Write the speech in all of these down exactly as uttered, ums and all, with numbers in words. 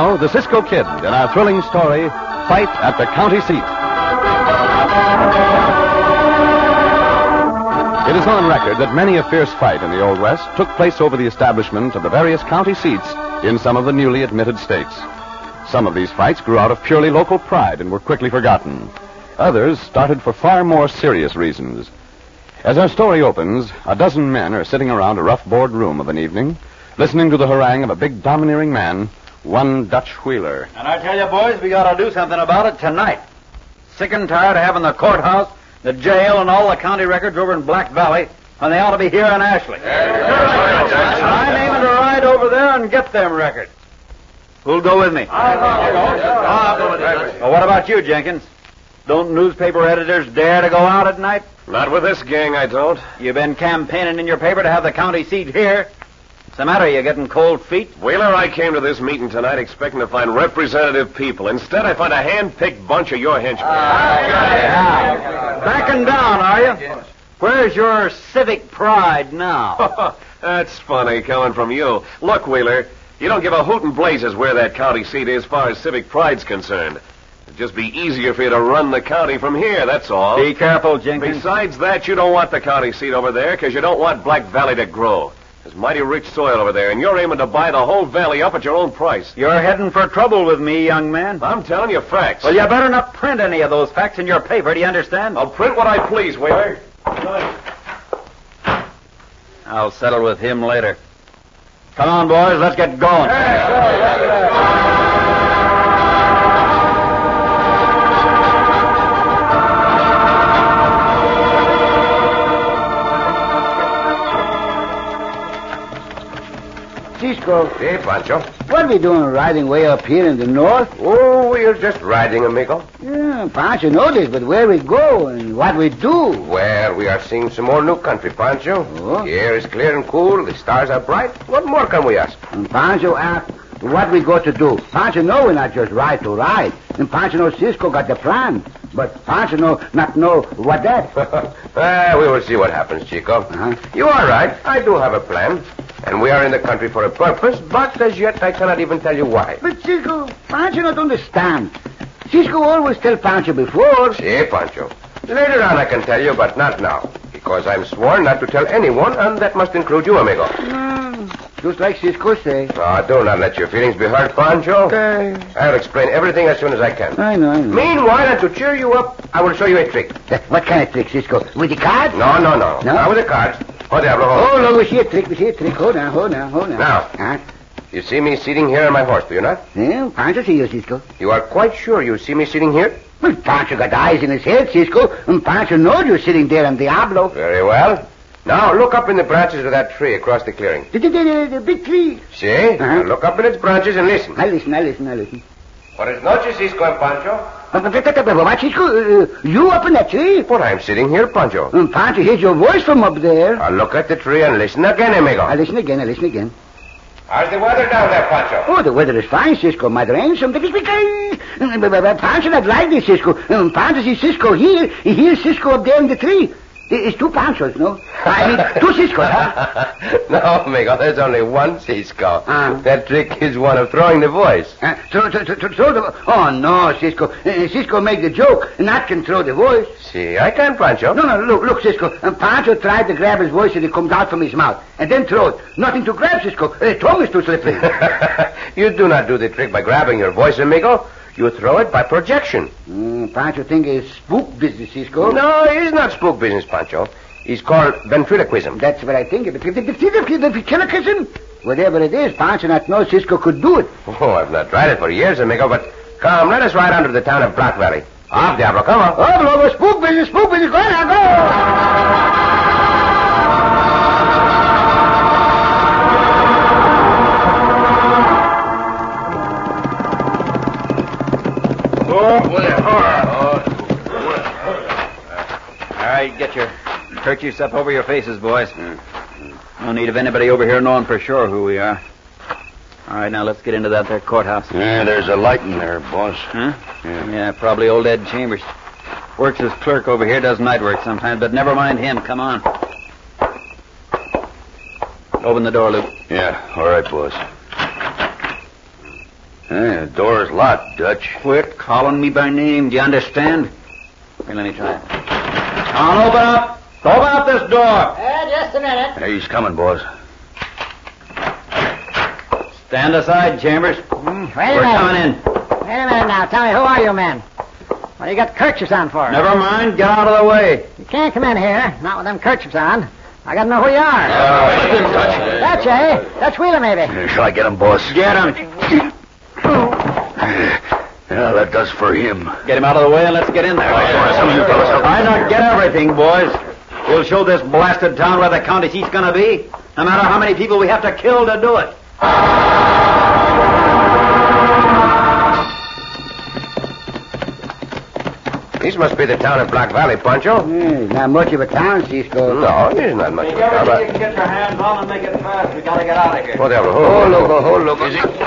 now, the Cisco Kid in our thrilling story, Fight at the County Seat. It is on record that many a fierce fight in the Old West took place over the establishment of the various county seats in some of the newly admitted states. Some of these fights grew out of purely local pride and were quickly forgotten. Others started for far more serious reasons. As our story opens, a dozen men are sitting around a rough board room of an evening, listening to the harangue of a big domineering man, one Dutch Wheeler. And I tell you, boys, we got to do something about it tonight. Sick and tired of having the courthouse, the jail, and all the county records over in Black Valley when they ought to be here in Ashley. And I'm aiming to ride over there and get them records. Who'll go with me? I'll go. I'll go with you. Well, what about you, Jenkins? Don't newspaper editors dare to go out at night? Not with this gang, I don't. You've been campaigning in your paper to have the county seat here. What's the matter? You getting cold feet? Wheeler, I came to this meeting tonight expecting to find representative people. Instead, I find a hand-picked bunch of your henchmen. Uh, yeah. Backing down, are you? Where's your civic pride now? That's funny coming from you. Look, Wheeler, you don't give a hoot and blazes where that county seat is as far as civic pride's concerned. It'd just be easier for you to run the county from here, that's all. Be careful, Jenkins. Besides that, you don't want the county seat over there because you don't want Black Valley to grow. There's mighty rich soil over there, and you're aiming to buy the whole valley up at your own price. You're heading for trouble with me, young man. I'm telling you facts. Well, you better not print any of those facts in your paper, do you understand? I'll print what I please, Wheeler. I'll settle with him later. Come on, boys, let's get going. Cisco, Hey, Pancho. what are we doing riding way up here in the north? Oh, we're just riding, amigo. Yeah, Pancho knows this, but where we go and what we do? Where we are seeing some more new country, Pancho. Oh. The air is clear and cool. The stars are bright. What more can we ask? And Pancho asks what we go to do. Pancho know we not just ride to ride. And Pancho know Cisco got the plan. But Pancho know not know what that. Ah, we will see what happens, Chico. Uh-huh. You are right. I do have a plan. And we are in the country for a purpose, but as yet I cannot even tell you why. But Cisco, Pancho not understand. Cisco always tell Pancho before. See, Pancho. Later on I can tell you, but not now. Because I'm sworn not to tell anyone, and that must include you, amigo. Mm, just like Cisco say. Ah, do not let your feelings be hurt, Pancho. Okay. I'll explain everything as soon as I can. I know, I know. Meanwhile, and to cheer you up, I will show you a trick. What kind of trick, Cisco? With the cards? No, no, no. No? Not with the cards. Oh, Diablo, hold Oh, no, we see a trick, we see a trick. Hold on, hold on, hold on. Now. Huh? You see me sitting here on my horse, do you not? Yeah, Pancho see you, Cisco. You are quite sure you see me sitting here? Well, Pancho got eyes in his head, Cisco, and Pancho knows you're sitting there on Diablo. Very well. Now, look up in the branches of that tree across the clearing. The, the, the, the big tree. See? Uh-huh. Now look up in its branches and listen. I listen, I listen, I listen. Buenas noches, Cisco and Pancho. But, but, but, but, what, Cisco? Uh, you up in that tree? But I'm sitting here, Pancho. And Pancho hears your voice from up there. Now look at the tree and listen again, amigo. I listen again, I listen again. How's the weather down there, Pancho? Oh, the weather is fine, Cisco. Might rain something. Pancho not like this, Cisco. Um, Pancho sees Cisco here. He hears Cisco up there in the tree. It's two Panchos, no? I mean, two Ciscos, huh? No, amigo, there's only one Cisco. Ah. That trick is one of throwing the voice. Uh, throw, throw, throw, throw the... Oh, no, Cisco. Uh, Cisco make the joke, and not can throw the voice. See, I can, Pancho. No, no, look, look, Cisco. And Pancho tried to grab his voice, and it comes out from his mouth. And then throw it. Nothing to grab, Cisco. Uh, tongue is too slippery. You do not do the trick by grabbing your voice, amigo. You throw it by projection. Mm, Pancho think it's spook business, Cisco. No, it is not spook business, Pancho. It's called ventriloquism. That's what I think. The ventriloquism? Whatever it is, Pancho not know Cisco could do it. Oh, I've not tried it for years, amigo, but come, let us ride on to the town of Black Valley. Off, Diablo, come on. Oh, Blogo, spook business, spook business. Go now, go! All right, get your kerchiefs up over your faces, boys. No need of anybody over here knowing for sure who we are. All right, now let's get into that there courthouse. Yeah, there's a light in there, boss. Huh? Yeah. Yeah, probably old Ed Chambers. Works as clerk over here, does night work sometimes, but never mind him. Come on. Open the door, Luke. Yeah, all right, boss. Hey, the door's locked, Dutch. Quit calling me by name. Do you understand? Here, let me try it. Come on, open up. Open up this door. Uh, just a minute. Hey, he's coming, boss. Stand aside, Chambers. Mm, wait a We're minute. coming in. Wait a minute now. Tell me, who are you men? What do you got kerchiefs on for? Never mind. Get out of the way. You can't come in here, not with them kerchiefs on. I gotta know who you are. Uh, Dutch. Dutch, eh? Dutch Wheeler, maybe. Shall I get him, boss? Get him. Yeah, that does for him. Get him out of the way and let's get in there. Some of you fellas help me. I don't get everything, boys. We'll show this blasted town where the county seat's gonna be, no matter how many people we have to kill to do it. This must be the town of Black Valley, Pancho. Hmm, not much of a town, Cisco. No, there's not much of a Take town. everything you can get your hands on and make it fast. We gotta get out of here. What the hell? Oh, Hold, look, oh, look. Is it?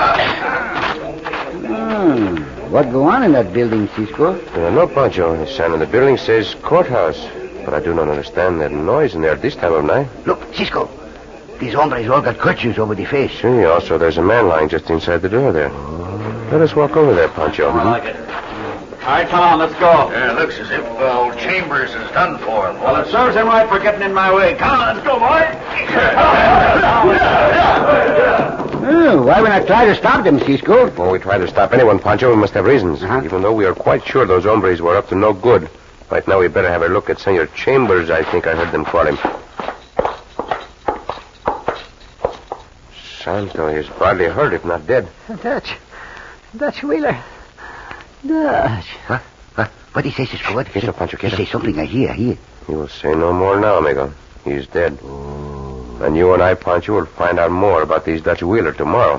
Hmm. What go on in that building, Cisco? Uh, no, Pancho. The sign on the building says courthouse. But I do not understand that noise in there this time of night. Look, Cisco. These hombres all got kerchiefs over the face. See, also there's a man lying just inside the door there. Let us walk over there, Pancho. I like it. All right, come on, let's go. Yeah, looks as if uh, old Chambers is done for. Well, it serves him right for getting in my way. Come on, let's go, boy. Oh, why would I try to stop them, Cisco? When we try to stop anyone, Pancho, we must have reasons. Uh-huh. Even though we are quite sure those hombres were up to no good. Right now, we better have a look at Senor Chambers. I think I heard them call him. Santo, he's badly hurt, if not dead. Dutch. Dutch Wheeler. Dutch. What? What? What did he say, Cisco? What? Get up, Pancho, get He say up. something I hear, I hear. He will say no more now, amigo. He's dead. And you and I, Pancho, will find out more about these Dutch Wheeler tomorrow.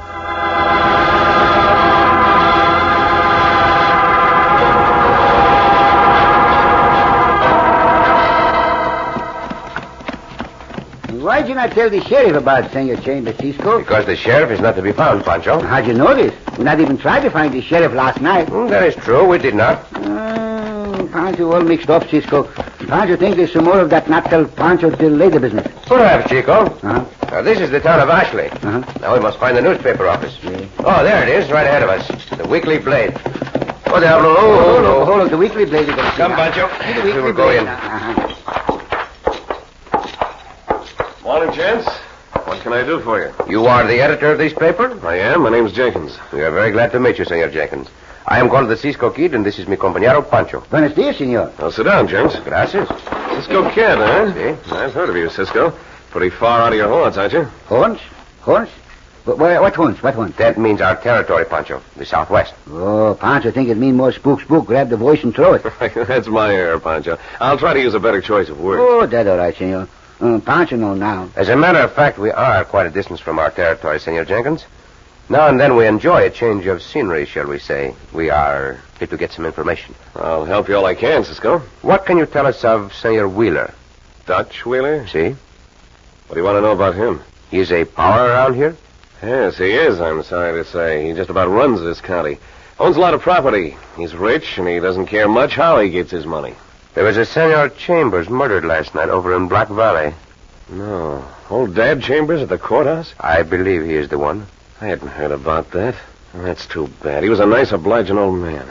Why'd you not tell the sheriff about Senor Chambers, Cisco? Because the sheriff is not to be found, Pancho. How'd you know this? We not even tried to find the sheriff last night. Mm, that is true. We did not. Uh, Pancho all mixed up, Cisco. Pancho thinks there's some more of that not tell Pancho till later business. Perhaps, Chico. Uh-huh. Now, this is the town of Ashley. Uh-huh. Now we must find the newspaper office. Yeah. Oh, there it is, right ahead of us. The Weekly Blade. Oh, the Oh, oh, hold oh, on, hold on. The Weekly Blade. is gonna see Come, now. Pancho. See the We Weekly will go Blade in. now. Uh-huh. Morning, gents. What can I do for you? You are the editor of this paper? I am. My name's Jenkins. We are very glad to meet you, Senor Jenkins. I am called the Cisco Kid, and this is mi compañero Pancho. Buenos dias, senor. Now, sit down, gents. Gracias. Cisco Kid, huh? Si. I've heard of you, Cisco. Pretty far out of your haunts, aren't you? Horns? Horns? What, what, what horns? What horns? That means our territory, Pancho. The Southwest. Oh, Pancho think it mean more spook, spook. Grab the voice and throw it. That's my air, Pancho. I'll try to use a better choice of words. Oh, that all right, senor. Uh, Pancho know now. As a matter of fact, we are quite a distance from our territory, Senor Jenkins. Now and then we enjoy a change of scenery, shall we say. We are here to get some information. I'll help you all I can, Cisco. What can you tell us of Senor Wheeler? Dutch Wheeler? See? What do you want to know about him? He is a power around here? Yes, he is, I'm sorry to say. He just about runs this county. Owns a lot of property. He's rich, and he doesn't care much how he gets his money. There was a Senor Chambers murdered last night over in Black Valley. No. Old Dad Chambers at the courthouse? I believe he is the one. I hadn't heard about that. That's too bad. He was a nice, obliging old man.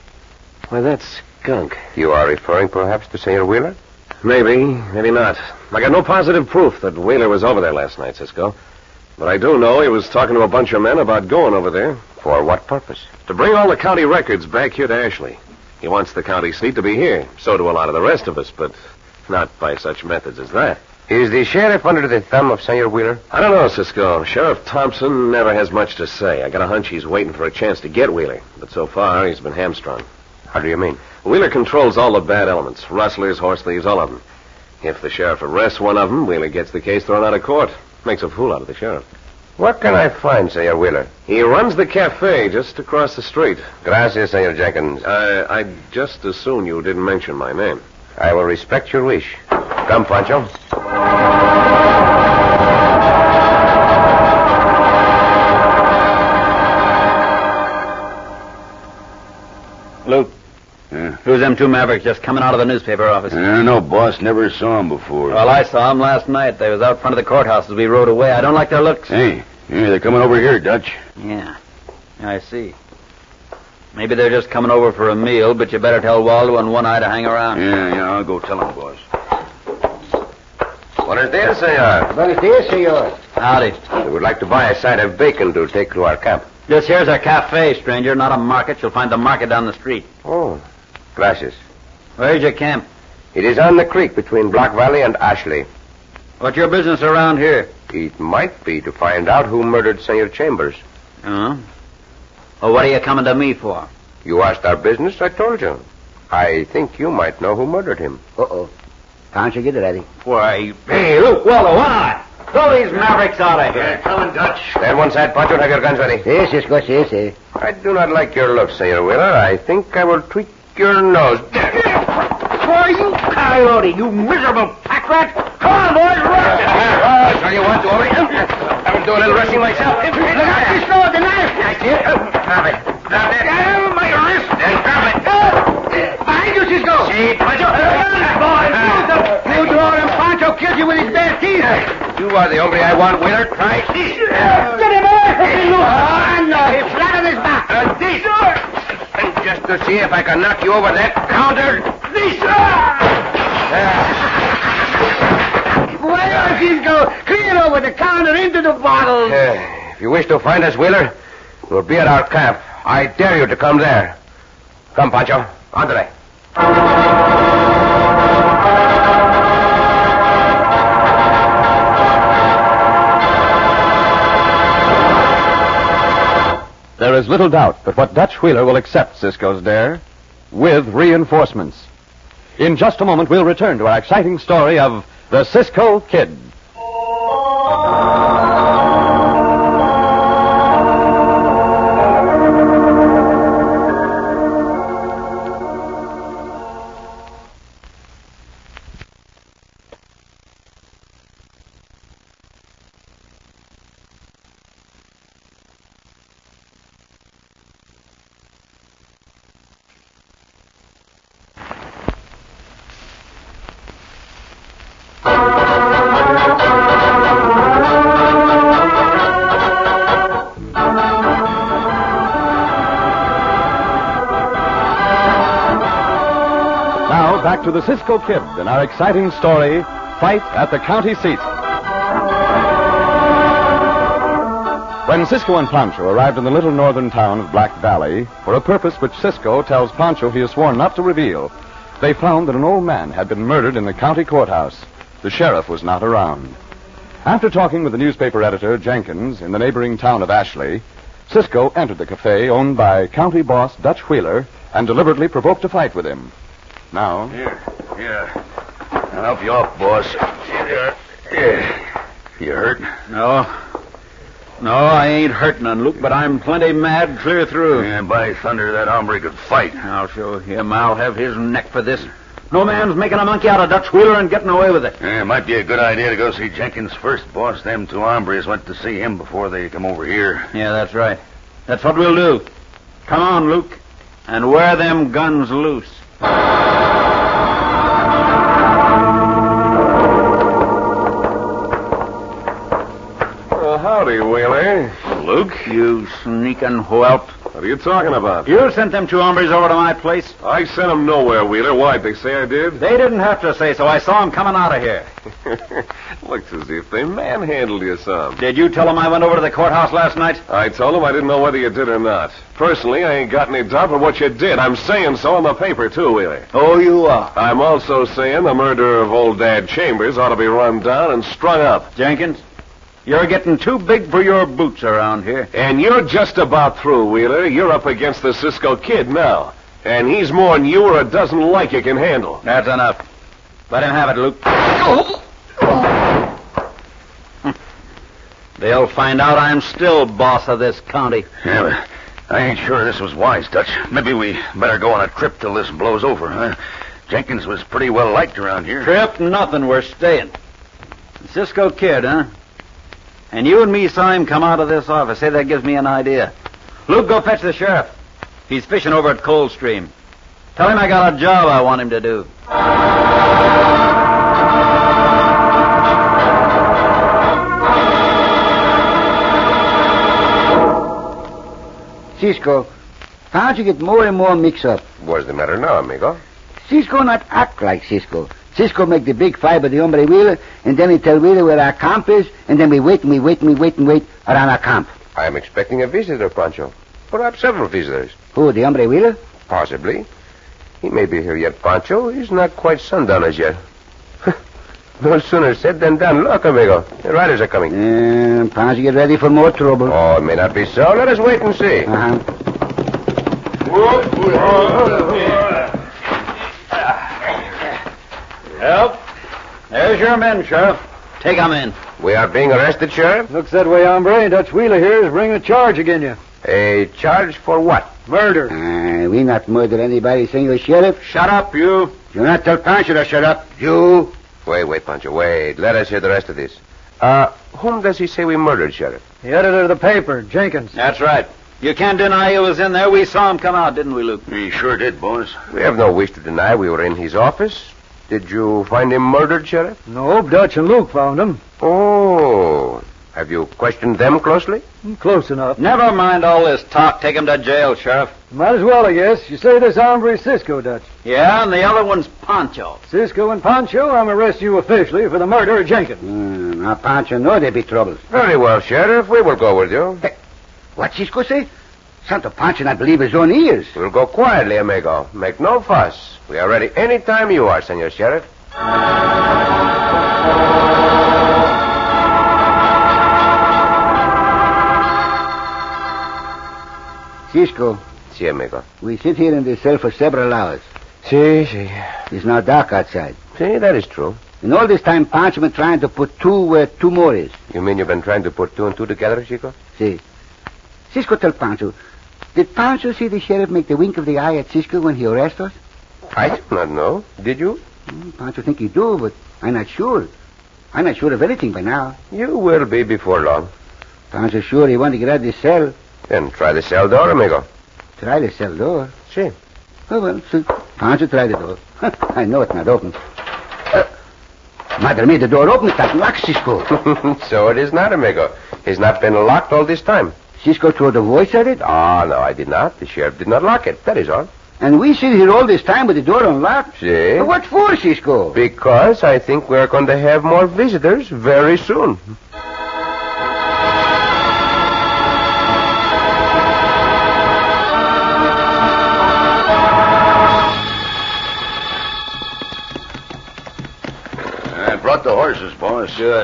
Why, that skunk. You are referring perhaps to Senor Wheeler? Maybe, maybe not. I got no positive proof that Wheeler was over there last night, Cisco. But I do know he was talking to a bunch of men about going over there. For what purpose? To bring all the county records back here to Ashley. He wants the county seat to be here. So do a lot of the rest of us, but not by such methods as that. Is the sheriff under the thumb of Senor Wheeler? I don't know, Cisco. Sheriff Thompson never has much to say. I got a hunch he's waiting for a chance to get Wheeler. But so far, he's been hamstrung. How do you mean? Wheeler controls all the bad elements. Rustlers, horse thieves, all of them. If the sheriff arrests one of them, Wheeler gets the case thrown out of court. Makes a fool out of the sheriff. What can I find, Senor Wheeler? He runs the cafe just across the street. Gracias, Senor Jenkins. Uh, I'd just as soon you didn't mention my name. I will respect your wish. Come, Pancho. Luke. Yeah. Who's them two mavericks just coming out of the newspaper office? I don't know, boss. Never saw him before. Well, I saw them last night. They was out front of the courthouse as we rode away. I don't like their looks. Hey, yeah, they're coming over here, Dutch. Yeah. I see. Maybe they're just coming over for a meal, but you better tell Waldo and One Eye to hang around. Yeah, yeah, I'll go tell him, boss. Buenos dias, senor. Buenos dias, senor. Howdy. We would like to buy a side of bacon to take to our camp. This here's a cafe, stranger, not a market. You'll find the market down the street. Oh, gracias. Where's your camp? It is on the creek between Black Valley and Ashley. What's your business around here? It might be to find out who murdered Senor Chambers. Uh-huh. Well, what are you coming to me for? You asked our business, I told you. I think you might know who murdered him. Uh-oh. Pancho, get ready. Why, hey, Luke, Waldo, One Eye. Throw these mavericks out of here. Coming, Dutch. Stand one side, Pancho, and have your guns ready. Si, Cisco, si, si. I do not like your looks, Senor Wheeler. I think I will tweak your nose. Why, you coyote, you miserable pack rat. Come on, boys, rush. I'll tell you what, Dory. I will do a little rushing myself. Look out, Cisco, with the knife. That's it. Grab it. Grab it. Oh, my wrist. Grab it. Behind you, Cisco. See, Pancho. Boys, you draw him. Pancho kills you with his bare teeth. You are the hombre I want, Wheeler. Try. Get him away. Oh, no, he's flat on his back. Uh, this. And just to see if I can knock you over that counter. This. Well, Cisco, clear over the counter into the bottle. Uh, if you wish to find us, Wheeler, we'll be at our camp. I dare you to come there. Come, Pancho. Andre. There is little doubt but what Dutch Wheeler will accept Cisco's dare with reinforcements. In just a moment, we'll return to our exciting story of the Cisco Kid. Back to the Cisco Kid and our exciting story, Fight at the County Seat. When Cisco and Pancho arrived in the little northern town of Black Valley, for a purpose which Cisco tells Pancho he has sworn not to reveal, they found that an old man had been murdered in the county courthouse. The sheriff was not around. After talking with the newspaper editor, Jenkins, in the neighboring town of Ashley, Cisco entered the cafe owned by county boss Dutch Wheeler and deliberately provoked a fight with him. Now... Here, here. I'll help you off, boss. Here, here. You hurt? No. No, I ain't hurt none, Luke, but I'm plenty mad clear through. Yeah, by thunder, that hombre could fight. I'll show him. I'll have his neck for this. No man's making a monkey out of Dutch Wheeler and getting away with it. Yeah, it might be a good idea to go see Jenkins first, boss. Them two hombres went to see him before they come over here. Yeah, that's right. That's what we'll do. Come on, Luke, and wear them guns loose. Well, howdy, Wheeler. Luke, you sneaking whelp. What are you talking about? You sent them two hombres over to my place. I sent them nowhere, Wheeler. Why'd they say I did? They didn't have to say so. I saw them coming out of here. Looks as if they manhandled you some. Did you tell them I went over to the courthouse last night? I told them I didn't know whether you did or not. Personally, I ain't got any doubt but what you did. I'm saying so in the paper, too, Wheeler. Oh, you are. I'm also saying the murder of old Dad Chambers ought to be run down and strung up. Jenkins, you're getting too big for your boots around here. And you're just about through, Wheeler. You're up against the Cisco Kid now. And he's more than you or a dozen like you can handle. That's enough. Let him have it, Luke. They'll find out I'm still boss of this county. Yeah, but I ain't sure this was wise, Dutch. Maybe we better go on a trip till this blows over, huh? Jenkins was pretty well liked around here. Trip? Nothing. We're staying. Cisco Kid, huh? And you and me saw him come out of this office. Say, that gives me an idea. Luke, go fetch the sheriff. He's fishing over at Coldstream. Tell him I got a job I want him to do. Cisco, Pancho get more and more mixed up. What's the matter now, amigo? Cisco not act like Cisco. Cisco make the big fight by the hombre Wheeler, and then he tell Wheeler where our camp is, and then we wait and we wait and we wait and wait around our camp. I am expecting a visitor, Pancho. Perhaps several visitors. Who, the hombre Wheeler? Possibly. He may be here yet, Pancho. He's not quite sundown as yet. No sooner said than done. Look, amigo. The riders are coming. Uh, Pancho get ready for more trouble. Oh, it may not be so. Let us wait and see. Uh-huh. Help. There's your men, Sheriff. Take 'em in. We are being arrested, Sheriff? Looks that way, hombre. Dutch Wheeler here is bringing a charge against you. A charge for what? Murder. Uh, we not murder anybody, Senor Sheriff. Shut up, you. Do not tell Pancho to shut up. You. Wait, wait, Pancho, wait. Let us hear the rest of this. Uh, whom does he say we murdered, Sheriff? The editor of the paper, Jenkins. That's right. You can't deny he was in there. We saw him come out, didn't we, Luke? We sure did, boys. We have no wish to deny we were in his office. Did you find him murdered, Sheriff? No, Dutch and Luke found him. Oh. Have you questioned them closely? Close enough. Never mind all this talk. Take him to jail, Sheriff. Might as well, I guess. You say this hombre is Cisco, Dutch. Yeah, and the other one's Pancho. Cisco and Pancho, I'm arresting you officially for the murder of Jenkins. Mm, now Pancho know there be trouble. Very well, Sheriff. We will go with you. Hey, what Cisco say? Santo Pancho not believe his own ears. We'll go quietly, amigo. Make no fuss. We are ready any time you are, Senor Sheriff. Cisco, Si, amigo. we sit here in this cell for several hours. Si, si. It's now dark outside. Si, that is true. And all this time, Pancho been trying to put two where two more is. You mean you've been trying to put two and two together, Chico? See. Cisco tell Pancho, did Pancho see the sheriff make the wink of the eye at Cisco when he arrested us? I do not know. Did you? Mm, Pancho think he do, but I'm not sure. I'm not sure of anything by now. You will be before long. Pancho sure he want to get out of this cell. Then try the cell door, amigo. Try the cell door. Si. Oh, well, so Pancho try the door. I know it's not open. Uh, Mother made the door open. It's not locked, Cisco. So it is not, amigo. It's not been locked all this time. Cisco threw the voice at it? Ah, no, I did not. The sheriff did not lock it. That is all. And we sit here all this time with the door unlocked? Si. But what for, Cisco? Because I think we're going to have more visitors very soon. I brought the horses, boys. Good.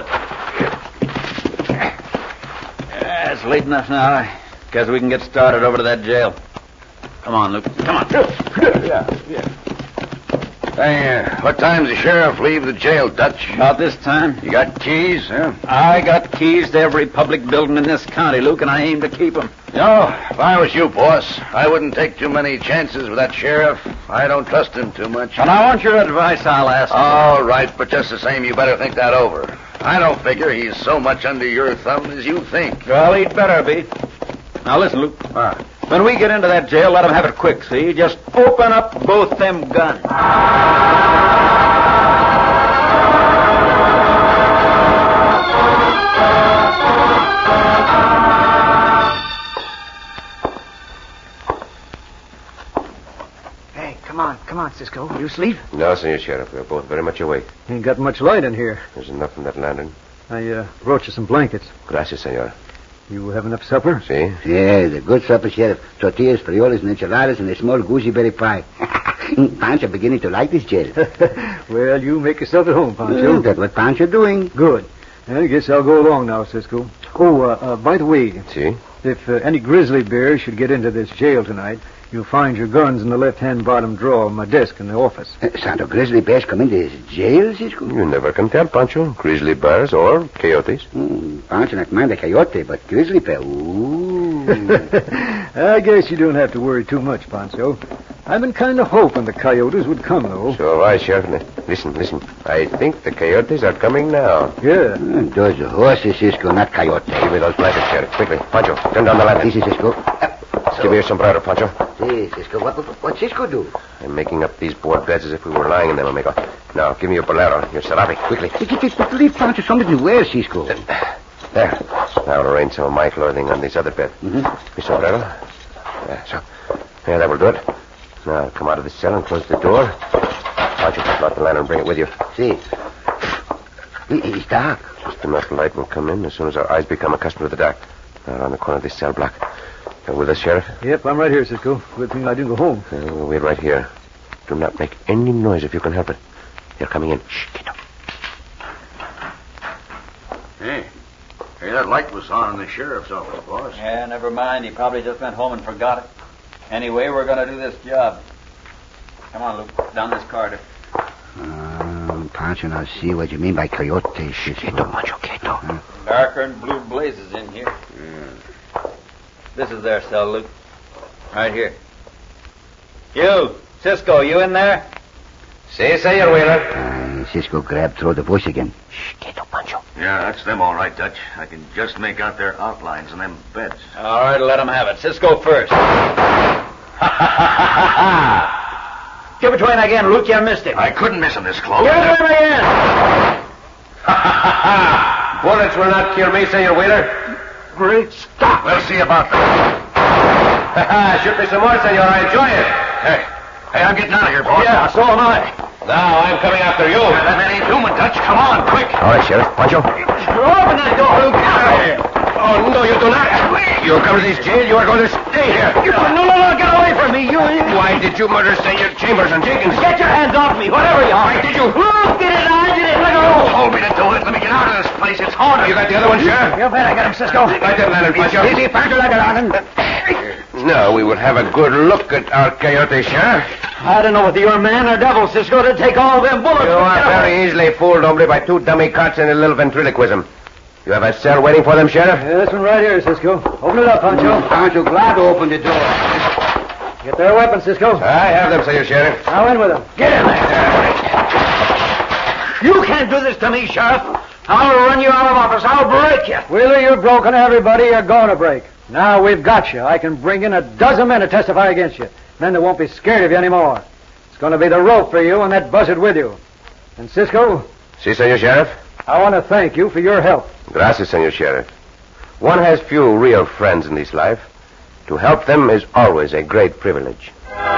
Yeah, it's late enough now. I guess we can get started over to that jail. Come on, Luke. Come on. Yeah, yeah. Hey, uh, what time does the sheriff leave the jail, Dutch? About this time. You got keys, huh? I got keys to every public building in this county, Luke, and I aim to keep them. You know, if I was you, boss, I wouldn't take too many chances with that sheriff. I don't trust him too much. And I want your advice, I'll ask. All right, but just the same, you better think that over. I don't figure he's so much under your thumb as you think. Well, he'd better be. Now, listen, Luke. All right. When we get into that jail, let him have it quick, see? Just open up both them guns. Hey, come on, come on, Cisco. You asleep? No, Senor Sheriff. We're both very much awake. Ain't got much light in here. There's enough in that lantern. I uh, brought you some blankets. Gracias, senor. You have enough supper? See? Yeah, the good supper, Sheriff. Tortillas, frioles, and enchiladas, and a small gooseberry pie. Pancho beginning to like this jail. Well, you make yourself at home, Pancho. Mm, that's what Pancho doing. Good. I guess I'll go along now, Cisco. Oh, uh, uh, by the way, See? if uh, any grizzly bears should get into this jail tonight, you'll find your guns in the left-hand bottom drawer of my desk in the office. Uh, Santo Grizzly Bears come into this jail, Cisco? You never can tell, Pancho. Grizzly bears or coyotes. Mm, Pancho not mind a coyote, but grizzly bear, ooh. I guess you don't have to worry too much, Pancho. I've been kind of hoping the coyotes would come, though. So have I, Sheriff. Listen, listen. I think the coyotes are coming now. Yeah. Mm, those are horses, Cisco, not coyote. Give me those blankets, Sheriff. Quickly. Pancho, turn down the lantern. Easy, Cisco. Give me your sombrero, Pancho. See, Cisco, what, what, what Cisco do? I'm making up these board beds as if we were lying in them, amigo. Now, give me your bolero, your serape, quickly. Leave Pancho something to wear, Cisco. There. Now I'll arrange some of my clothing on this other bed. Mm-hmm. Mi sombrero. Yeah, so. Yeah, that will do it. Now, come out of the cell and close the door. Why don't you put out the lantern and bring it with you? See. It's dark. Just enough light will come in as soon as our eyes become accustomed to the dark. Now, around the corner of this cell block. Uh, with us, Sheriff? Yep, I'm right here, Cisco. Good thing I didn't go home. Uh, we'll wait right here. Do not make any noise if you can help it. They're coming in. Shh, get up. Hey. Hey, that light was on in the sheriff's office, boss. Yeah, never mind. He probably just went home and forgot it. Anyway, we're going to do this job. Come on, Luke. Down this corridor. Um, Pancho, now see what you mean by coyote, Cisco. Quieto, Pancho, quieto. Huh? Darker and blue blazes in here. Yeah. This is their cell, Luke. Right here. You, Cisco, you in there? Si, senor Wheeler. Uh, Cisco grabbed through the bush again. Shh, quieto, Pancho. Yeah, that's them all right, Dutch. I can just make out their outlines in them beds. All right, let them have it. Cisco first. Give it to him again, Luke. You missed it. I couldn't miss him this close. Give it to him again. Bullets will not kill me, senor Wheeler. Great Scott! We'll see about that. Shoot me some more, senor. I enjoy it. Hey, hey, I'm getting out of here, boss. Yeah, so am I. Now I'm coming after you. Yeah, that ain't human, Dutch. Come on, quick. All right, Sheriff. Pancho. Open that door, Luke. Get out of here. Oh, no, you do not. You come to this jail, you are going to stay here. No, no, no, get away from me. You, you... Why did you murder Senor Chambers and Jenkins? Get your hands off me, whatever you are. Why did you? Luke, get it out. Get it. Let go. Don't hold me to do it. Let me get out of this place. It's haunted. You got the other one, Sheriff? You bet I got him, Cisco. Light that lantern, Pancho. Easy, Pancho, light it on. Now we will have a good look at our coyote, Sheriff. I don't know whether you're man or devil, Cisco, to take all them bullets. You are very easily fooled, hombre, by two dummy cots and a little ventriloquism. You have a cell waiting for them, Sheriff? Yeah, this one right here, Cisco. Open it up, Pancho. Pancho, glad to open the door. Get their weapons, Cisco. I have them, Senor Sheriff. Now in with them. Get in there. You can't do this to me, Sheriff. I'll run you out of office. I'll break you. Wheeler, you've broken everybody you're going to break. Now we've got you. I can bring in a dozen men to testify against you. Men that won't be scared of you anymore. It's going to be the rope for you and that buzzard with you. And Cisco? Si, Senor Sheriff? I want to thank you for your help. Gracias, Senor Sheriff. One has few real friends in this life. To help them is always a great privilege.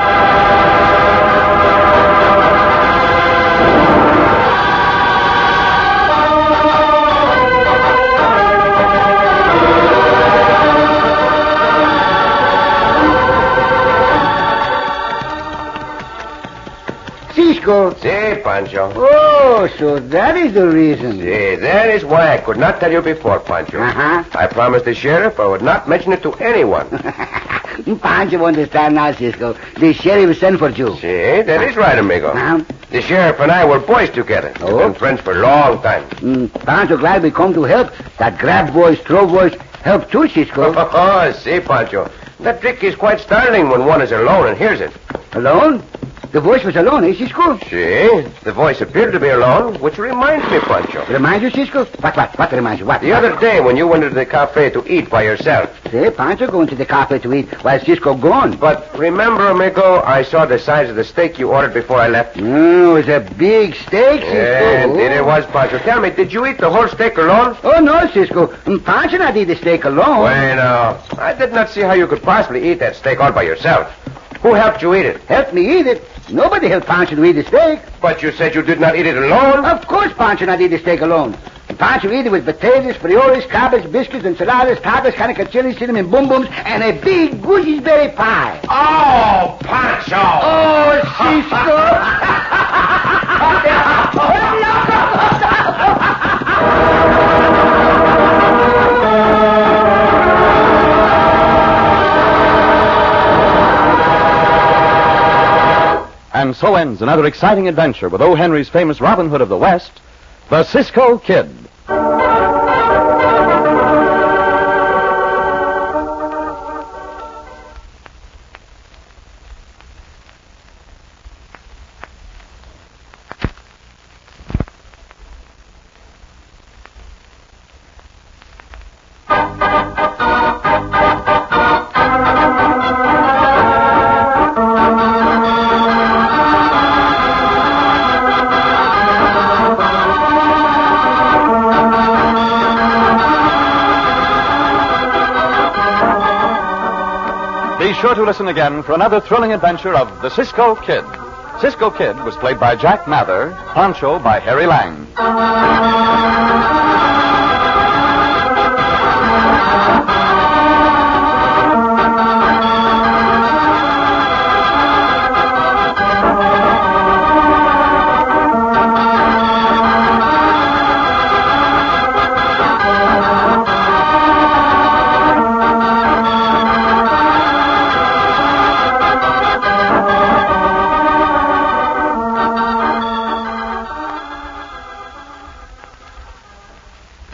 Cisco. Si, Pancho. Oh, so that is the reason. Si, that is why I could not tell you before, Pancho. Uh-huh. I promised the sheriff I would not mention it to anyone. Pancho understand now, Cisco. The sheriff sent for you. Si, that is right, amigo. Uh-huh. The sheriff and I were boys together. We've Oh. been friends for a long time. Mm, Pancho glad we come to help. That grab boys, throw boys, help too, Cisco. Oh, si, Pancho. That trick is quite startling when one is alone and hears it. Alone? The voice was alone, eh, Cisco? Si, the voice appeared to be alone, which reminds me, Pancho. Remind you, Cisco? What, what, what reminds you? What? The other day when you went into the cafe to eat by yourself. Say, Pancho going to the cafe to eat while Cisco gone. But remember, amigo, I saw the size of the steak you ordered before I left. Mm, it was a big steak, Cisco. Yeah, indeed it was, Pancho. Tell me, did you eat the whole steak alone? Oh, no, Cisco. Mm, Pancho not eat the steak alone. Bueno, I did not see how you could possibly eat that steak all by yourself. Who helped you eat it? Help me eat it. Nobody helped Pancho to eat the steak. But you said you did not eat it alone. Of course Pancho not eat the steak alone. Pancho eat it with potatoes, frijoles, cabbage, biscuits, enchiladas, tapas, canica chili, cinnamon boom booms, and a big gooseberry pie. Oh, Pancho! Oh, Cisco! And so ends another exciting adventure with O. Henry's famous Robin Hood of the West, the Cisco Kid. Be sure to listen again for another thrilling adventure of the Cisco Kid. Cisco Kid was played by Jack Mather, Pancho by Harry Lang.